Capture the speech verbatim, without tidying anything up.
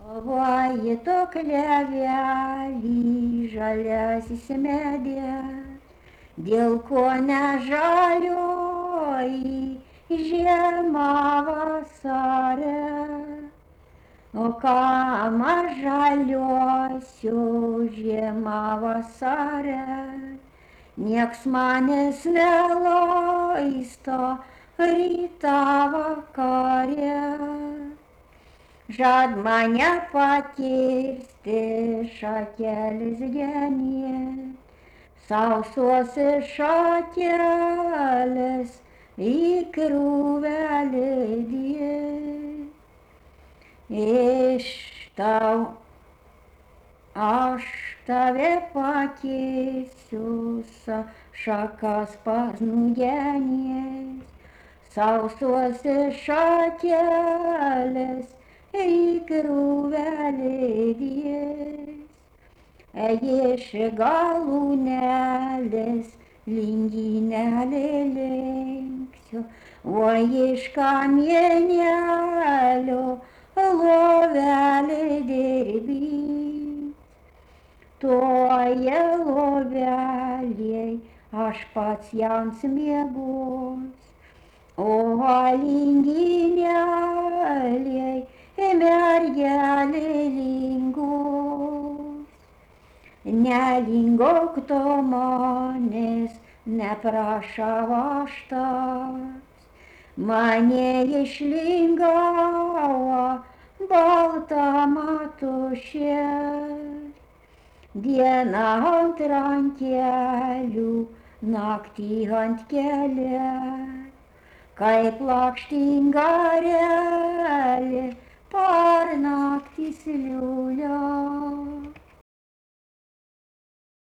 Galvoji tu klevelį žaliasis medė, dėl ko nežalioji žiema vasarė. O kam aš žaliuosiu žiemą vasarę, nieks manęs nelaisto rytą vakarę. Žad mane pakirsti šakelis genėt, sausos šakelės į krūvelę dėt. Iš tau aš tave pakirsiu, šakas sparnų genės, sausos šakelės į krūvelę dės. Iš galūnelės lindynelę lenksiu, o iš kamienelio lovelę dirbys. Toje lovelėj aš pats jauns miegos, o lindynelėj mergelė lingos. Nelingok tu manęs, neprašau aš tas, mane išlingavo balta matušė. Dieną ant rankelių, naktį ant kelės, kaip lakštinga erelė per naktį sliūliuos.